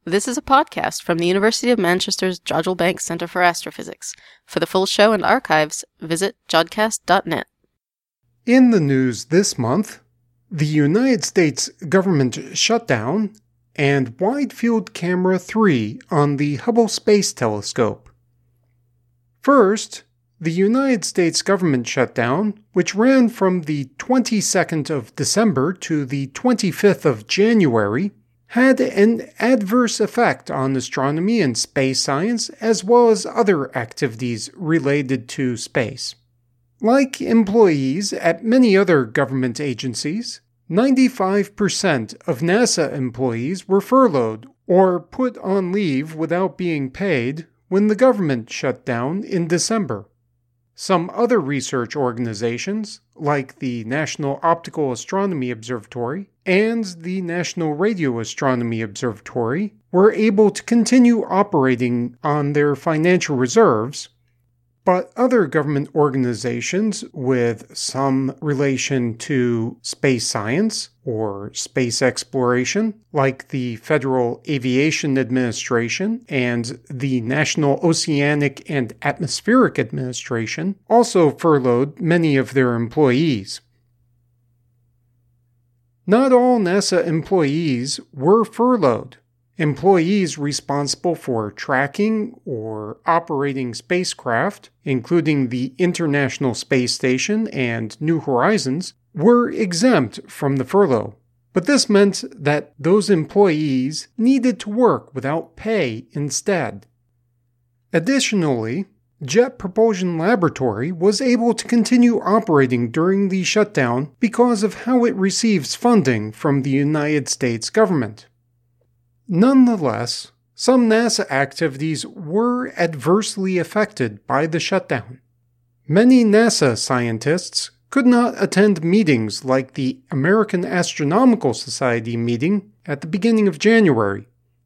This is a podcast from the University of Manchester's Jodrell Bank Centre for Astrophysics. For the full show and archives, visit jodcast.net. In the news this month, the United States government shutdown and Wide Field Camera 3 on the Hubble Space Telescope. First, the United States government shutdown, which ran from the 22nd of December to the 25th of January, had an adverse effect on astronomy and space science as well as other activities related to space. Like employees at many other government agencies, 95% of NASA employees were furloughed or put on leave without being paid when the government shut down in December. Some other research organizations, like the National Optical Astronomy Observatory and the National Radio Astronomy Observatory, were able to continue operating on their financial reserves, but other government organizations with some relation to space science or space exploration, like the Federal Aviation Administration and the National Oceanic and Atmospheric Administration, also furloughed many of their employees. Not all NASA employees were furloughed. Employees responsible for tracking or operating spacecraft, including the International Space Station and New Horizons, were exempt from the furlough. But this meant that those employees needed to work without pay instead. Additionally, Jet Propulsion Laboratory was able to continue operating during the shutdown because of how it receives funding from the United States government. Nonetheless, some NASA activities were adversely affected by the shutdown. Many NASA scientists could not attend meetings like the American Astronomical Society meeting at the beginning of January,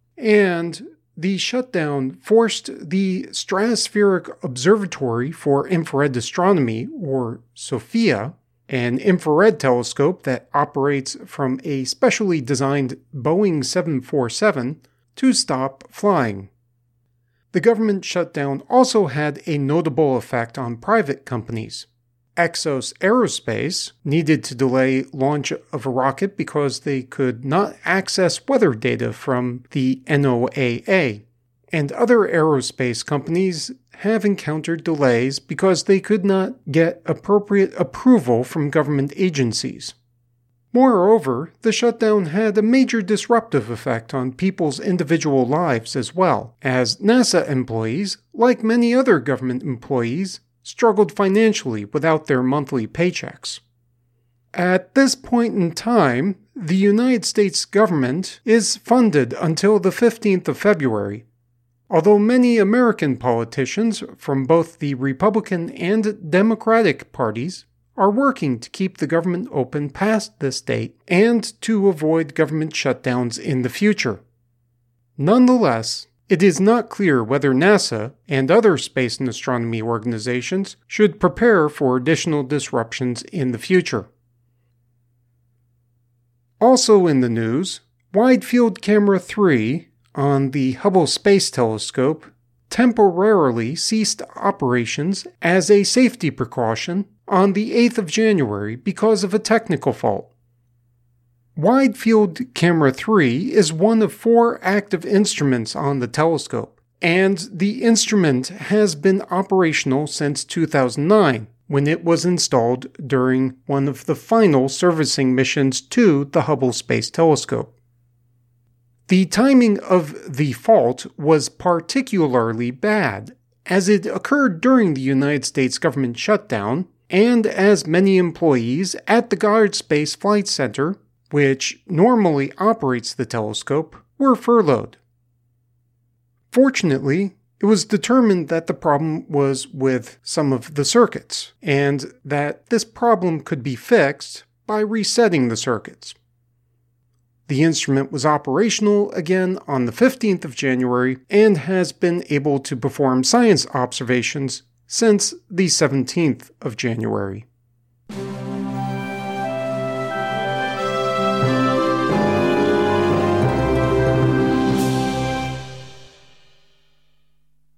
and the shutdown forced the Stratospheric Observatory for Infrared Astronomy, or SOFIA, an infrared telescope that operates from a specially designed Boeing 747, to stop flying. The government shutdown also had a notable effect on private companies. Exos Aerospace needed to delay launch of a rocket because they could not access weather data from the NOAA, and other aerospace companies have encountered delays because they could not get appropriate approval from government agencies. Moreover, the shutdown had a major disruptive effect on people's individual lives as well, as NASA employees, like many other government employees, struggled financially without their monthly paychecks. At this point in time, the United States government is funded until the 15th of February, although many American politicians from both the Republican and Democratic parties are working to keep the government open past this date and to avoid government shutdowns in the future. Nonetheless, it is not clear whether NASA and other space and astronomy organizations should prepare for additional disruptions in the future. Also in the news, Wide Field Camera 3 on the Hubble Space Telescope temporarily ceased operations as a safety precaution on the 8th of January because of a technical fault. Wide Field Camera 3 is one of 4 active instruments on the telescope, and the instrument has been operational since 2009, when it was installed during one of the final servicing missions to the Hubble Space Telescope. The timing of the fault was particularly bad, as it occurred during the United States government shutdown, and as many employees at the Goddard Space Flight Center, which normally operates the telescope, were furloughed. Fortunately, it was determined that the problem was with some of the circuits, and that this problem could be fixed by resetting the circuits. The instrument was operational again on the 15th of January and has been able to perform science observations since the 17th of January.